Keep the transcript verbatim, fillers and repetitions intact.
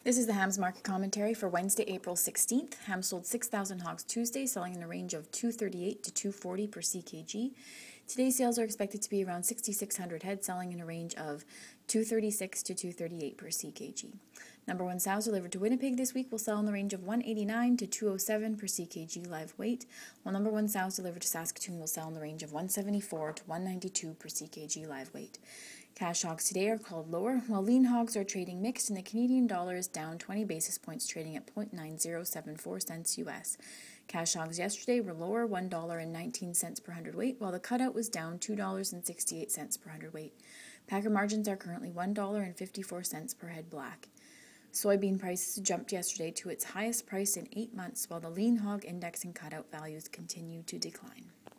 This is the hams market commentary for Wednesday, April sixteenth. Hams sold six thousand hogs Tuesday, selling in a range of two thirty-eight to two forty per C K G. Today's sales are expected to be around sixty-six hundred head, selling in a range of two thirty-six to two thirty-eight per C K G. Number one sows delivered to Winnipeg this week will sell in the range of one eighty-nine to two oh seven per C K G live weight, while number one sows delivered to Saskatoon will sell in the range of one seventy-four to one ninety-two per C K G live weight. Cash hogs today are called lower, while lean hogs are trading mixed, and the Canadian dollar is down twenty basis points, trading at zero point nine zero seven four cents U S. Cash hogs yesterday were lower, one dollar and nineteen cents per hundredweight, while the cutout was down two dollars and sixty-eight cents per hundredweight. Packer margins are currently one dollar and fifty-four cents per head black. Soybean prices jumped yesterday to its highest price in eight months, while the lean hog index and cutout values continue to decline.